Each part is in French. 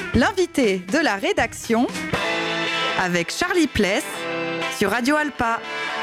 L'invité de la rédaction avec Charlie Pless sur Radio Alpa.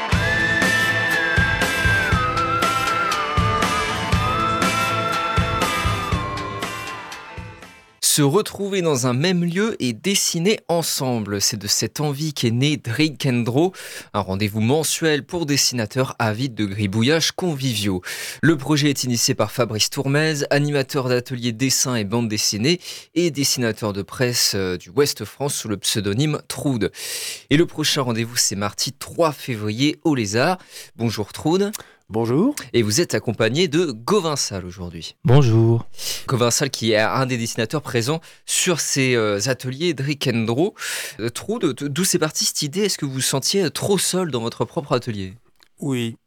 Se retrouver dans un même lieu et dessiner ensemble. C'est de cette envie qu'est né Drink and Draw, un rendez-vous mensuel pour dessinateurs avides de gribouillages conviviaux. Le projet est initié par Fabrice Tourmez, animateur d'ateliers dessin et bande dessinée et dessinateur de presse du Ouest France sous le pseudonyme Troude. Et le prochain rendez-vous, c'est mardi 3 février au Lézard. Bonjour Troude. Bonjour. Et vous êtes accompagné de Gauvin Salle aujourd'hui. Bonjour. Gauvin Salle qui est un des dessinateurs présents sur ces ateliers Drink and Draw. Troude, d'où c'est parti cette idée? Est-ce que vous vous sentiez trop seul dans votre propre atelier? Oui.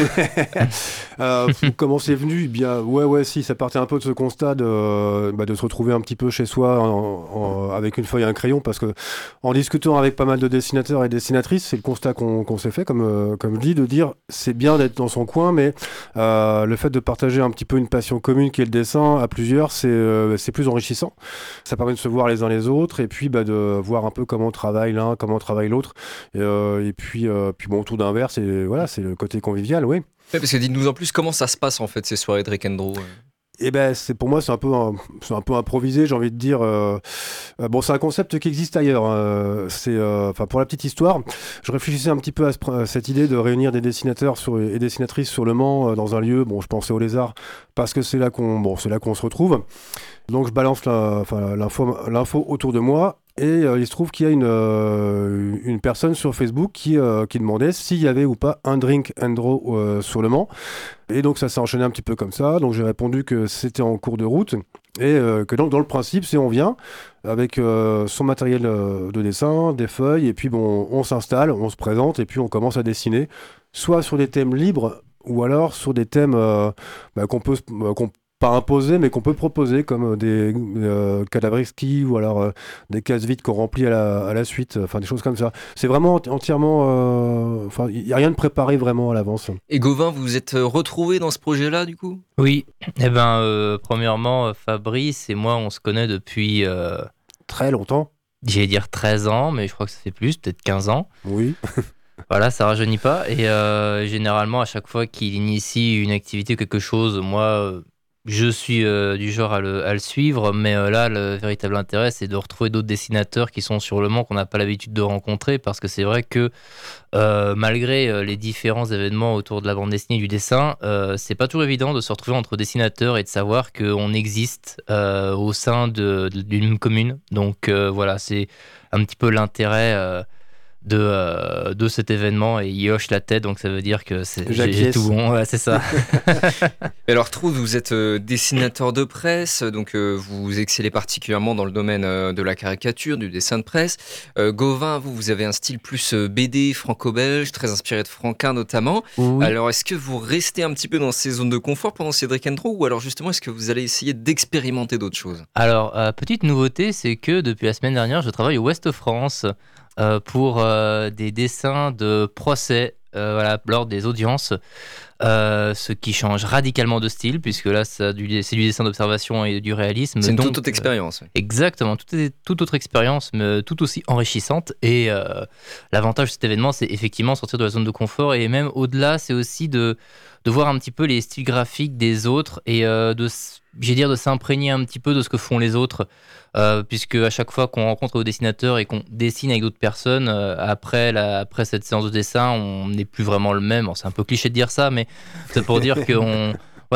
Comment c'est venu? Bien, si, ça partait un peu de ce constat de se retrouver un petit peu chez soi avec une feuille et un crayon, parce que en discutant avec pas mal de dessinateurs et dessinatrices, c'est le constat qu'on s'est fait, comme je dis, de dire c'est bien d'être dans son coin, mais le fait de partager un petit peu une passion commune qui est le dessin à plusieurs, c'est plus enrichissant. Ça permet de se voir les uns les autres et puis de voir un peu comment travaille l'un, comment travaille l'autre, et puis autour d'un verre, c'est le côté convivial, oui. Ouais, parce que dites-nous en plus comment ça se passe en fait ces soirées Drink and Draw. Eh ben, pour moi, c'est un peu improvisé, j'ai envie de dire. C'est un concept qui existe ailleurs. Pour la petite histoire, je réfléchissais un petit peu à cette idée de réunir des dessinateurs et dessinatrices sur Le Mans dans un lieu. Bon, je pensais au Lézard parce que c'est là qu'on se retrouve. Donc, je balance l'info autour de moi. Et il se trouve qu'il y a une personne sur Facebook qui demandait s'il y avait ou pas un Drink and Draw sur Le Mans. Et donc ça s'est enchaîné un petit peu comme ça. Donc j'ai répondu que c'était en cours de route et que donc dans le principe, c'est on vient avec son matériel de dessin, des feuilles, et puis on s'installe, on se présente et puis on commence à dessiner, soit sur des thèmes libres ou alors sur des thèmes qu'on pas imposé, mais qu'on peut proposer, comme des cadavreski ou alors des cases vides qu'on remplit à la suite, des choses comme ça. C'est vraiment entièrement... il n'y a rien de préparé vraiment à l'avance. Et Gauvin, vous vous êtes retrouvé dans ce projet-là, du coup? Oui, premièrement, Fabrice et moi, on se connaît depuis... Très longtemps. J'allais dire 13 ans, mais je crois que ça fait plus, peut-être 15 ans. Oui. Voilà, ça rajeunit pas. Et généralement, à chaque fois qu'il initie une activité ou quelque chose, moi... je suis du genre à le suivre, mais là, le véritable intérêt, c'est de retrouver d'autres dessinateurs qui sont sur Le Mans qu'on n'a pas l'habitude de rencontrer, parce que c'est vrai que malgré les différents événements autour de la bande dessinée et du dessin, c'est pas toujours évident de se retrouver entre dessinateurs et de savoir qu'on existe au sein d'une même commune. Donc voilà, c'est un petit peu l'intérêt de cet événement, et il hoche la tête, donc ça veut dire que j'ai tout bon, ouais, c'est ça. Et alors Troude, vous êtes dessinateur de presse, donc vous excellez particulièrement dans le domaine de la caricature, du dessin de presse. Gauvin, vous avez un style plus BD franco-belge, très inspiré de Franquin notamment. Oui. Alors est-ce que vous restez un petit peu dans ces zones de confort pendant ces Drink and Draw, ou alors justement est-ce que vous allez essayer d'expérimenter d'autres choses? Alors, petite nouveauté, c'est que depuis la semaine dernière, je travaille au Ouest France pour des dessins de procès lors des audiences, ce qui change radicalement de style, puisque là c'est du dessin d'observation et du réalisme. C'est une toute autre expérience. Exactement, toute autre expérience, mais tout aussi enrichissante. Et l'avantage de cet événement, c'est effectivement sortir de la zone de confort, et même au-delà, c'est aussi de voir un petit peu les styles graphiques des autres et de s'imprégner un petit peu de ce que font les autres, puisque à chaque fois qu'on rencontre des dessinateurs et qu'on dessine avec d'autres personnes, après cette séance de dessin, on n'est plus vraiment le même. Bon, c'est un peu cliché de dire ça, mais c'est pour dire qu'on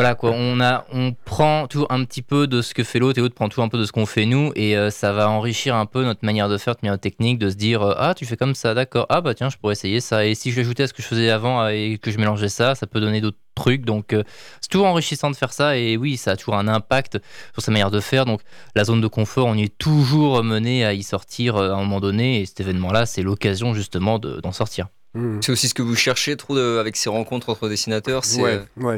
on prend toujours un petit peu de ce que fait l'autre, et l'autre prend toujours un peu de ce qu'on fait nous, et ça va enrichir un peu notre manière de faire, notre manière technique, de se dire ah, tu fais comme ça, d'accord, ah bah tiens, je pourrais essayer ça, et si je l'ajoutais à ce que je faisais avant et que je mélangeais ça peut donner d'autres trucs. Donc c'est toujours enrichissant de faire ça, et oui, ça a toujours un impact sur sa manière de faire. Donc la zone de confort, on y est toujours mené à y sortir à un moment donné, et cet événement là, c'est l'occasion justement d'en sortir. C'est aussi ce que vous cherchez, trop, avec ces rencontres entre dessinateurs, c'est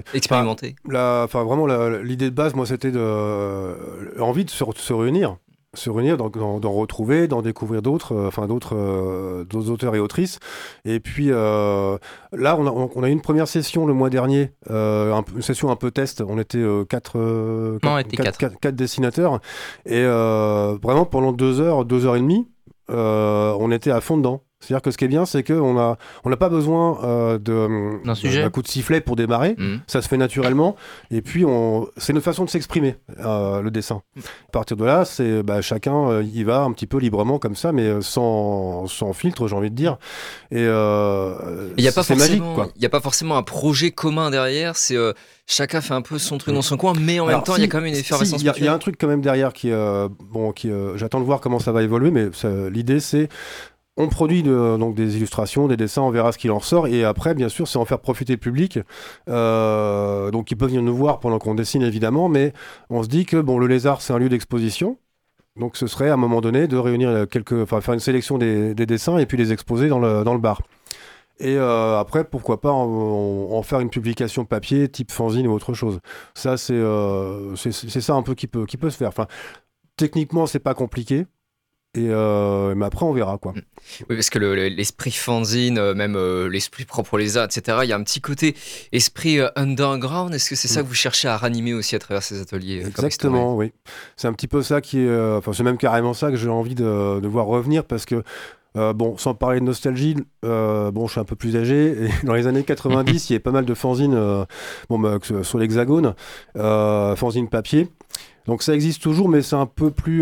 expérimenter. Vraiment, l'idée de base, moi, c'était envie de se réunir. se réunir, d'en retrouver, d'en découvrir d'autres auteurs et autrices. Et puis là, on a eu une première session le mois dernier, une session un peu test. On était quatre dessinateurs. Et vraiment, pendant 2 heures, 2 heures et demie, on était à fond dedans. C'est-à-dire que ce qui est bien, c'est qu'on n'a pas besoin d'un coup de sifflet pour démarrer. Ça se fait naturellement. Et puis, c'est notre façon de s'exprimer, le dessin. À partir de là, chacun y va un petit peu librement comme ça, mais sans filtre, j'ai envie de dire. Et c'est magique, quoi. Il n'y a pas forcément un projet commun derrière. C'est chacun fait un peu son truc dans son coin, mais en même temps, il y a quand même une effervescence. Il y a un truc quand même derrière qui j'attends de voir comment ça va évoluer, mais l'idée, c'est on produit donc des illustrations, des dessins, on verra ce qu'il en ressort. Et après, bien sûr, c'est en faire profiter le public. Donc, ils peuvent venir nous voir pendant qu'on dessine, évidemment. Mais on se dit que le Lézard, c'est un lieu d'exposition. Donc, ce serait à un moment donné de réunir faire une sélection des dessins et puis les exposer dans le bar. Et après, pourquoi pas en faire une publication papier, type fanzine ou autre chose. Ça, c'est ça un peu qui peut se faire. Enfin, techniquement, c'est pas compliqué. Mais après on verra, quoi. Oui, parce que l'esprit fanzine, même l'esprit propre au Lézard, etc., il y a un petit côté esprit underground. Est-ce que c'est ça que vous cherchez à ranimer aussi à travers ces ateliers? Exactement, oui. C'est un petit peu ça qui est... c'est même carrément ça que j'ai envie de voir revenir, parce que sans parler de nostalgie, je suis un peu plus âgé, et dans les années 90, il y avait pas mal de fanzines sur l'Hexagone, fanzines papier. Donc ça existe toujours, mais c'est un peu plus,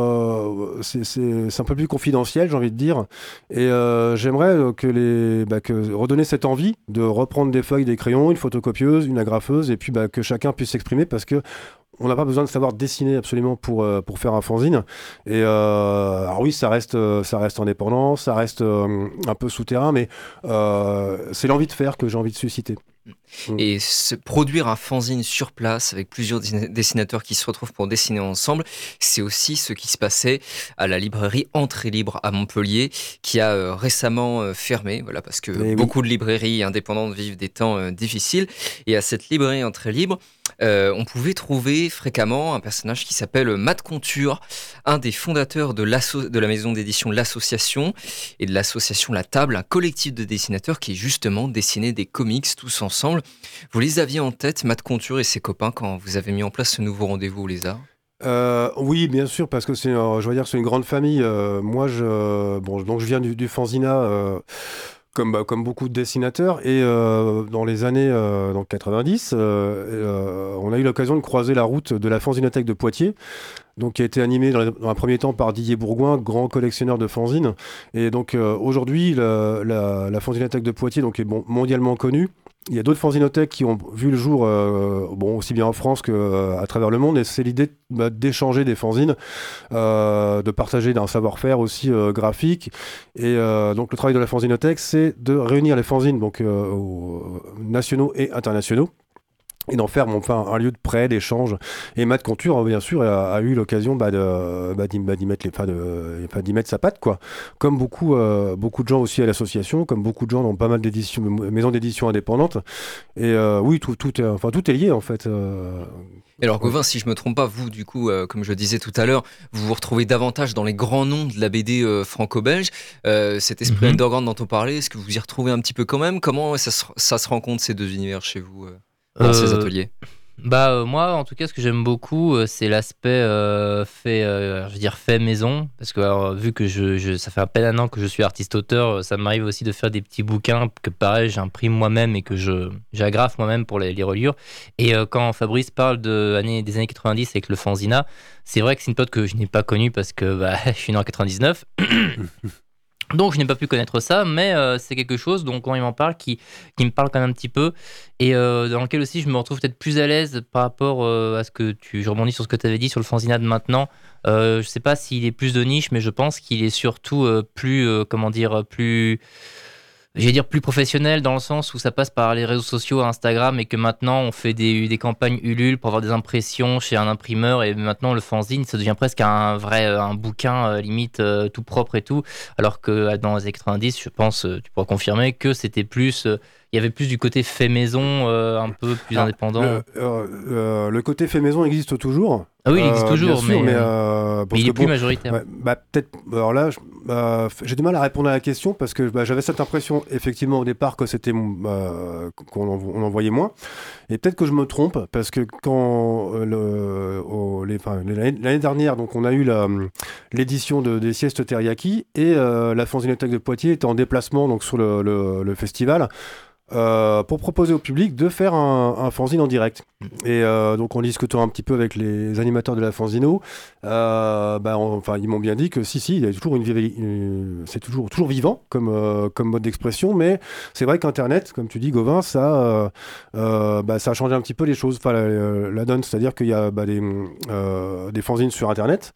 c'est un peu plus confidentiel, j'ai envie de dire. Et j'aimerais que redonner cette envie de reprendre des feuilles, des crayons, une photocopieuse, une agrafeuse, et puis que chacun puisse s'exprimer, parce que on n'a pas besoin de savoir dessiner absolument pour faire un fanzine. Et alors oui, ça reste indépendant, ça reste un peu souterrain, mais c'est l'envie de faire que j'ai envie de susciter. Et produire un fanzine sur place avec plusieurs dessinateurs qui se retrouvent pour dessiner ensemble, c'est aussi ce qui se passait à la librairie Entrée Libre à Montpellier, qui a récemment fermé, parce que beaucoup de librairies indépendantes vivent des temps difficiles. Et à cette librairie Entrée Libre, on pouvait trouver fréquemment un personnage qui s'appelle Matt Conture, un des fondateurs de la maison d'édition L'Association et de l'association La Table, un collectif de dessinateurs qui justement dessinait des comics tous ensemble. Vous les aviez en tête, Matt Conture et ses copains, quand vous avez mis en place ce nouveau rendez-vous au Lézard? Oui, bien sûr, parce que c'est une grande famille. Moi, je viens du fanzina. Comme beaucoup de dessinateurs, et dans les années 90, on a eu l'occasion de croiser la route de la Fanzinothèque de Poitiers, donc qui a été animée dans un premier temps par Didier Bourgoin, grand collectionneur de fanzines. Et donc aujourd'hui, la Fanzinothèque de Poitiers est mondialement connue. Il y a d'autres fanzinothèques qui ont vu le jour, aussi bien en France qu'à travers le monde, et c'est l'idée d'échanger des fanzines, de partager un savoir-faire aussi graphique. Et donc le travail de la fanzinothèque, c'est de réunir les fanzines nationaux et internationaux, et d'en faire un lieu de prêt, d'échange. Et Matt Conture, bien sûr, a eu l'occasion d'y mettre sa patte, quoi. Comme beaucoup de gens aussi à l'association, comme beaucoup de gens dans pas mal maisons d'édition indépendantes. Et oui, tout est lié, en fait. Et alors, Gauvin, si je me trompe pas, vous, du coup, comme je disais tout à l'heure, vous vous retrouvez davantage dans les grands noms de la BD franco-belge. Cet esprit underground dont on parlait, est-ce que vous y retrouvez un petit peu quand même? Comment ça se rencontre, ces deux univers, chez vous dans ces ateliers? Moi, en tout cas, ce que j'aime beaucoup, c'est l'aspect fait maison, parce que vu que ça fait à peine un an que je suis artiste-auteur, ça m'arrive aussi de faire des petits bouquins que pareil, j'imprime moi-même et que j'agrafe moi-même pour les reliures. Et quand Fabrice parle des années 90 avec le fanzina, c'est vrai que c'est une période que je n'ai pas connue parce que je suis né en 99. Donc je n'ai pas pu connaître ça, mais c'est quelque chose dont quand il m'en parle qui me parle quand même un petit peu, et dans lequel aussi je me retrouve peut-être plus à l'aise par rapport à ce que je rebondis sur ce que tu avais dit sur le fanzina de maintenant. Je sais pas s'il est plus de niche, mais je pense qu'il est surtout plus professionnel, dans le sens où ça passe par les réseaux sociaux, Instagram, et que maintenant on fait des campagnes Ulule pour avoir des impressions chez un imprimeur, et maintenant le fanzine ça devient presque un bouquin limite tout propre et tout, alors que dans les années 90, je pense, tu pourras confirmer que c'était plus, il il y avait plus du côté fait maison, un peu plus indépendant. Le côté fait maison existe toujours. Ah oui, il existe toujours, bien sûr, mais il est plus bon, majoritaire. peut-être. Alors là, j'ai du mal à répondre à la question parce que j'avais cette impression effectivement au départ que c'était qu'on en voyait moins. Et peut-être que je me trompe parce que quand l'année dernière, donc on a eu l'édition des siestes teriyaki et la Fanzinothèque de Poitiers était en déplacement donc sur le festival. Pour proposer au public de faire un fanzine en direct. Et donc en discutant un petit peu avec les animateurs de la Fanzino, ils m'ont bien dit que si, il y a toujours c'est toujours vivant comme mode d'expression, mais c'est vrai qu'Internet, comme tu dis Gauvin, ça a changé un petit peu les choses, la donne, c'est-à-dire qu'il y a des fanzines sur Internet,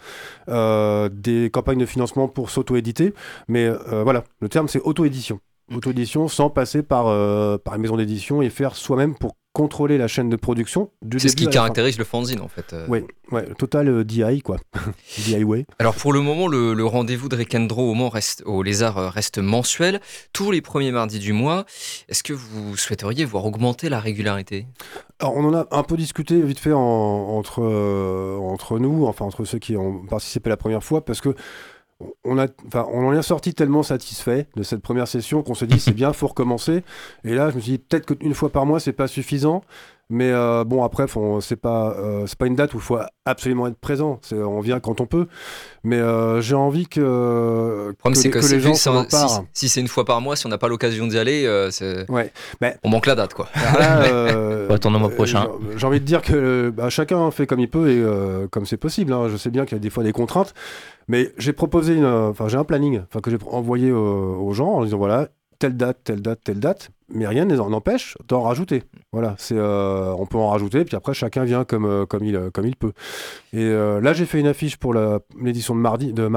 des campagnes de financement pour s'auto-éditer, mais voilà, le terme c'est auto-édition. Auto-édition sans passer par une maison d'édition et faire soi-même pour contrôler la chaîne de production du début à la fin. C'est ce qui caractérise le fanzine en fait. Oui, total DIY quoi. DIY. Alors pour le moment, le rendez-vous de Rick and Draw au Lézard reste mensuel, tous les premiers mardis du mois. Est-ce que vous souhaiteriez voir augmenter la régularité ? Alors on en a un peu discuté vite fait entre nous, enfin entre ceux qui ont participé la première fois, parce que on en est sorti tellement satisfait de cette première session qu'on se dit c'est bien, faut recommencer. Et là, je me suis dit peut-être qu'une fois par mois, c'est pas suffisant. Mais bon, après, c'est pas une date où il faut absolument être présent. On vient quand on peut. Mais j'ai envie que les gens s'en emparent. Si c'est une fois par mois, si on n'a pas l'occasion d'y aller, on manque la date, quoi. Attendons le mois prochain. J'ai envie de dire que chacun fait comme il peut et comme c'est possible. Hein. Je sais bien qu'il y a des fois des contraintes. Mais j'ai proposé j'ai un planning que j'ai envoyé aux gens en disant voilà, telle date, mais rien n'empêche d'en rajouter. Voilà, on peut en rajouter, puis après chacun vient comme il peut. Et là, j'ai fait une affiche pour l'édition de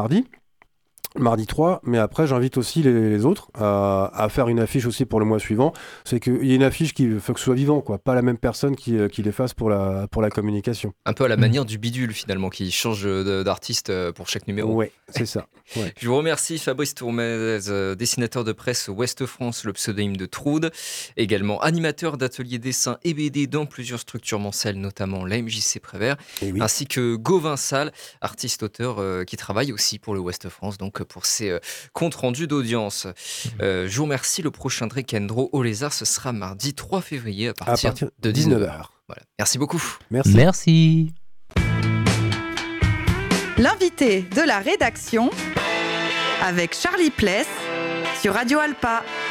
mardi 3, mais après j'invite aussi les autres à faire une affiche aussi pour le mois suivant. C'est qu'il y ait une affiche qui faut que ce soit vivant, quoi, pas la même personne qui les fasse pour la communication. Un peu à la manière du bidule finalement, qui change d'artiste pour chaque numéro. Ouais, c'est ça. Ouais. Je vous remercie Fabrice Tourmez, dessinateur de presse Ouest France, le pseudonyme de Troude, également animateur d'ateliers dessin et BD dans plusieurs structures mensuelles, notamment la MJC Prévert, ainsi que Gauvin Salle, artiste-auteur qui travaille aussi pour le Ouest France, donc pour ses comptes rendus d'audience. Je vous remercie. Le prochain Rick and Draw au Lézard, ce sera mardi 3 février à partir de 19h. Voilà. Merci beaucoup. Merci. L'invité de la rédaction avec Charlie Pless sur Radio Alpa.